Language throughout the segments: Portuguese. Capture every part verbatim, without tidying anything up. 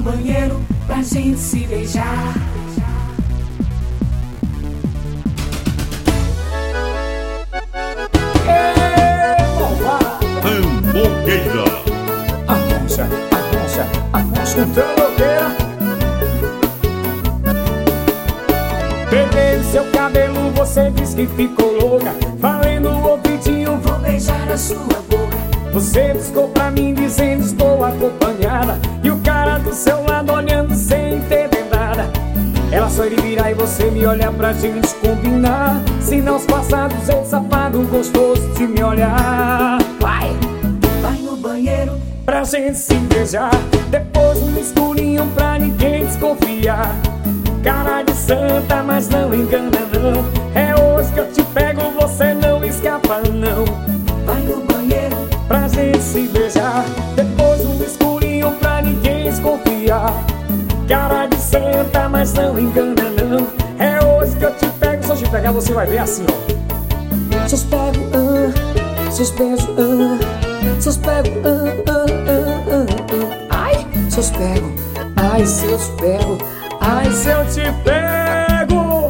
banheiro pra gente se beijar. Tamboqueira. Arrocha, arrocha, arrocha um tamboqueira. Peguei seu cabelo, você diz que ficou louca. Falei no ouvidinho, Vou beijar a sua boca. você piscou pra mim dizendo estou acompanhada. E o cara do seu lado olhando sem entender nada. Ela só ele virar e você me olhar pra gente combinar. Sinais passados, ei safado gostoso de me olhar. Vai! Vai no banheiro Pra gente se beijar, depois um escurinho pra ninguém desconfiar. Cara de santa, mas não engana não. É hoje que eu te pego, você não escapa não. Vai no banheiro Pra gente se beijar, depois um escurinho pra ninguém desconfiar. Cara de santa, mas não engana não. É hoje que eu te pego, se eu te pegar você vai ver assim ó. Seus pego, ah, seus beijos, ah, seus pego, ah, ah, ah, ah, ah. Ai, seus pego, ai, seus pego, ai, se eu te pego.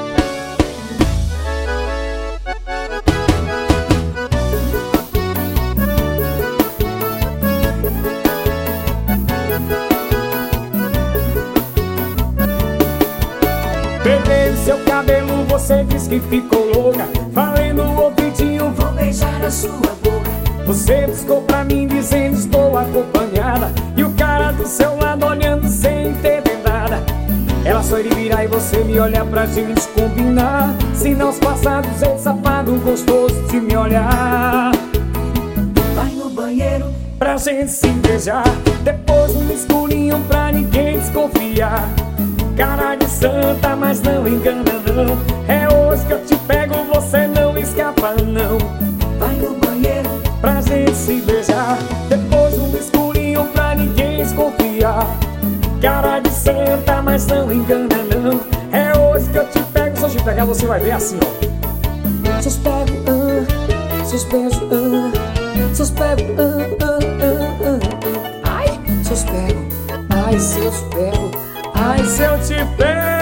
Peguei seu cabelo, você diz que ficou louca. Falei no ouvidinho, Vou beijar a sua boca. você piscou pra mim dizendo estou acompanhada. E o cara do seu lado olhando sem entender nada. Ela só ele virar e você me olhar pra gente combinar. Sinais passados, ei safado gostoso de me olhar. Vai no banheiro Pra gente se beijar, depois um escurinho pra ninguém desconfiar. Cara de santa, mas não engana não. É hoje que eu te pego, você não escapa não. Vai no banheiro Pra gente se beijar, depois um escurinho pra ninguém desconfiar. Cara de santa, mas não engana não. É hoje que eu te pego, se eu te pegar você vai ver assim ó. Seus pego, ah, seus beijos, ah, seus pego, ah, ah, ah, ah, ah. Ai, seus pego, ai, seus pego, ai, se eu te pego.